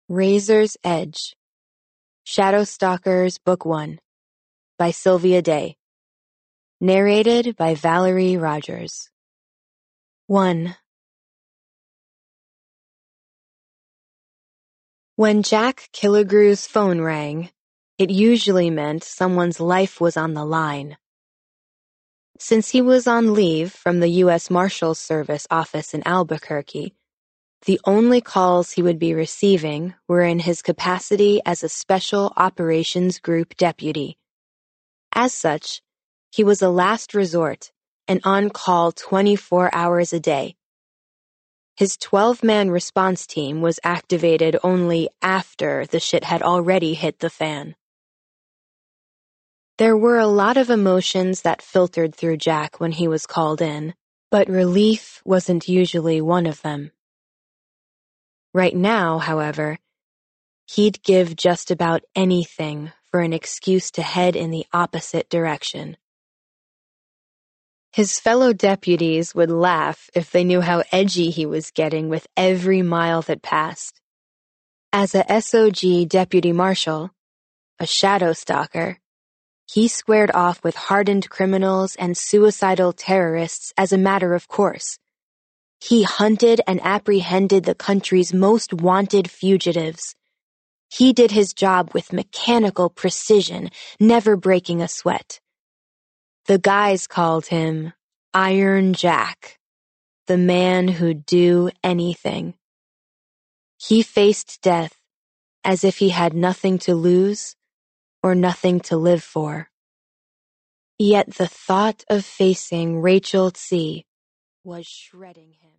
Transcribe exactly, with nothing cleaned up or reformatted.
Razor's Edge. Shadowstalkers Book one by Sylvia Day. Narrated by Valerie Rogers. one. When Jack Killigrew's phone rang, it usually meant someone's life was on the line. Since he was on leave from the U S Marshals Service office in Albuquerque, the only calls he would be receiving were in his capacity as a Special Operations Group deputy. As such, he was a last resort and on call twenty-four hours a day. His twelve-man response team was activated only after the shit had already hit the fan. There were a lot of emotions that filtered through Jack when he was called in, but relief wasn't usually one of them. Right now, however, he'd give just about anything for an excuse to head in the opposite direction. His fellow deputies would laugh if they knew how edgy he was getting with every mile that passed. As a S O G deputy marshal, a shadow stalker, he squared off with hardened criminals and suicidal terrorists as a matter of course. He hunted and apprehended the country's most wanted fugitives. He did his job with mechanical precision, never breaking a sweat. The guys called him Iron Jack, the man who'd do anything. He faced death as if he had nothing to lose or nothing to live for. Yet the thought of facing Rachel Tse was shredding him.